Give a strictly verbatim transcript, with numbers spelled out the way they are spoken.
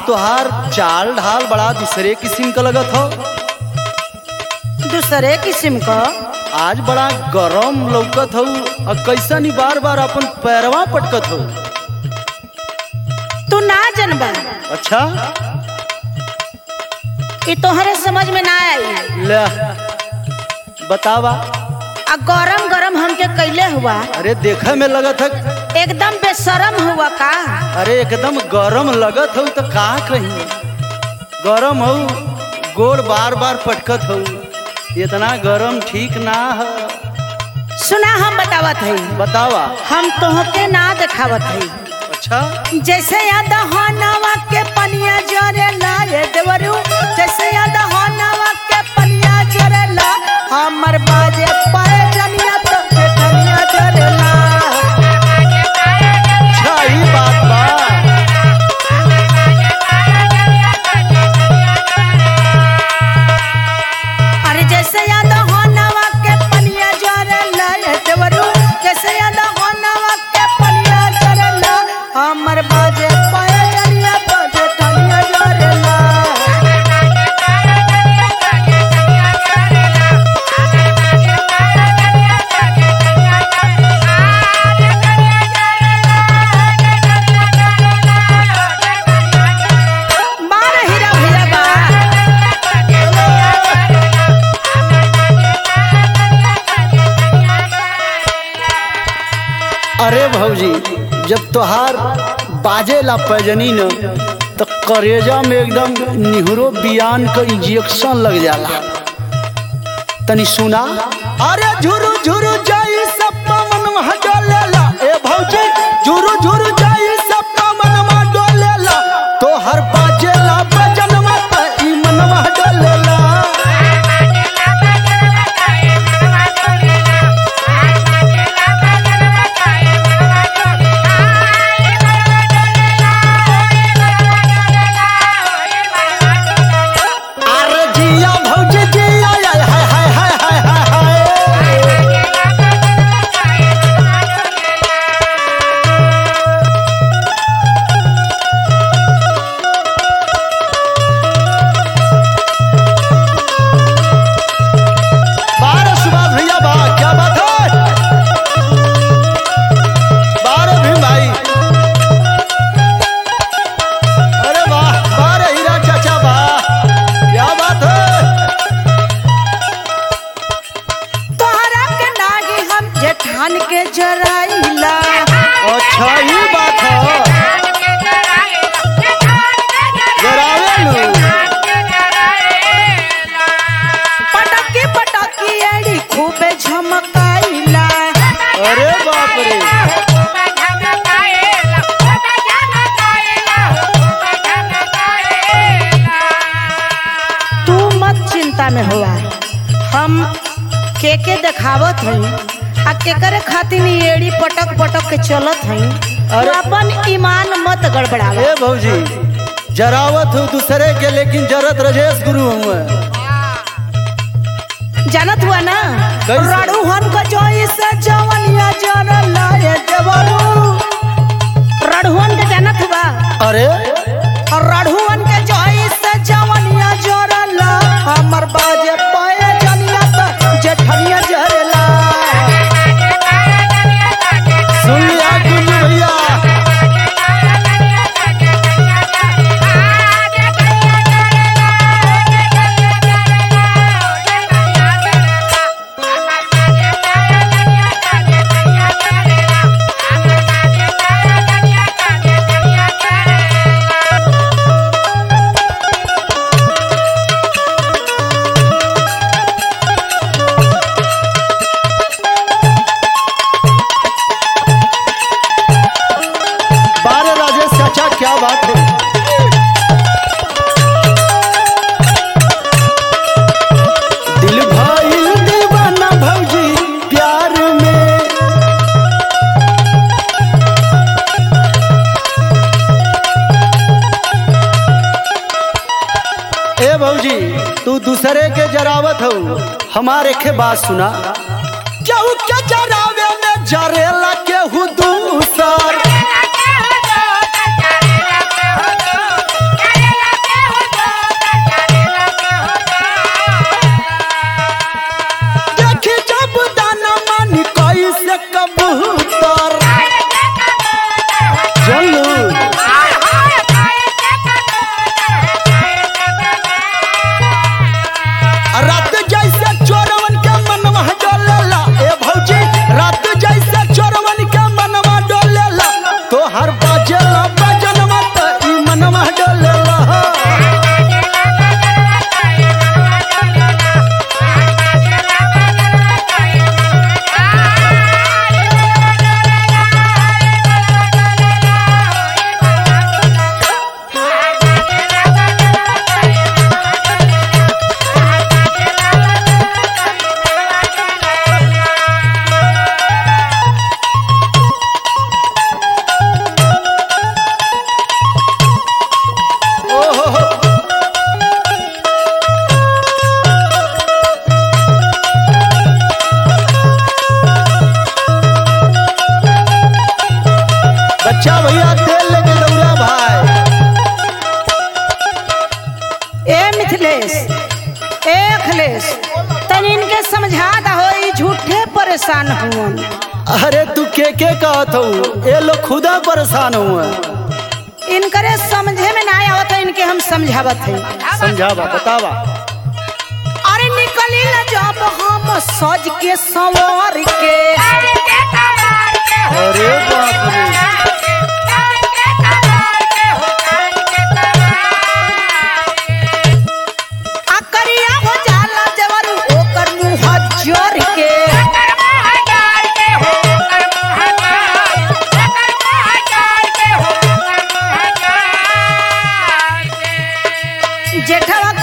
तोहार चाल ढाल बड़ा दूसरे किस्म का लगत हो। दूसरे किस्म का आज बड़ा गरम लौकत हो और कैसा नहीं बार बार अपन पैरवा पटकत हो। तू ना जनबा। अच्छा ये तोहरे समझ में ना आई। ले बतावा। आ गरम गरम हमके कैले हुआ। अरे देखे में लगत है एकदम बेशरम हुआ का। अरे एकदम गरम लगत हो तो का कहीं गरम हो गोड़ बार बार पटकत हो। इतना गरम ठीक ना है। सुना हम बतावत है। बतावा। हम तोहके ना दिखावत है। अच्छा जैसे याद होनावा के पनिया जरेला रे देवरू। जैसे याद होनावा के पनिया जरेला हमर बाजे पाए जनिया तो जनिया जरेला। अच्छा ही बात बा। अरे जैसे याद होनावा के पनिया जरेला रे देवरू। जैसे याद होनावा के पनिया जरेला हमर बाजे पाए जनिया तो जनिया जरेला। अरे भौजी जब तोहार बाजेला पैजनी न तो करेजा में एकदम निहरो बियान का इंजेक्शन लग जाला। तनी सुना। अरे झुरु झुरु जाई सब मन डोलेला। ए भौजी झुरु झुरु जाई सब मन डोलेला। तो हर बाजेला बजनवा त ई मनवा डोलेला। धान के जराइला। अच्छा ये बात है। पटकी पटकी एड़ी खूबे झमकाइला। अरे बाप रे। तू मत चिंता में हुआ। हम के के दिखावत हई आ केकरे खातिर एड़ी पटक पटक के चलत हई। और अपन ईमान मत गड़बड़ावे। ए भौजी जरावत हो दूसरे के लेकिन जरत रजेश गुरु हुआ। जानत हुआ ना राड़ू हन को जोई से जवनिया जरला ए देवरू। राड़ूहन के जानत हुआ। अरे और राड़ूहन के जोई से जवनिया जरला हमर बाजे पाए जनिया त जेठनिया जरला। सुन लिया गुल्लू भैया। क्या बात है। दिल भाई दीवाना भौजी प्यार में। ए भौजी तू दूसरे के जरावत हो हमारे के बात सुना। क्या क्या जरावे में जरेला के दूसर। अखिलेश ए अखिलेश तनी इनके समझा दहो ई झूठे परेशान हुवन। अरे तू के के कहत हो ये लोग खुदा परेशान हुए इनकरे समझे में ना आवत है इनके हम समझावत है। समझावा बतावा। अरे निकली ना जब हम सज के संवर के अरे बाप रे अकरिया हो जाला जवर ओकर मुंह जोर के जेठवा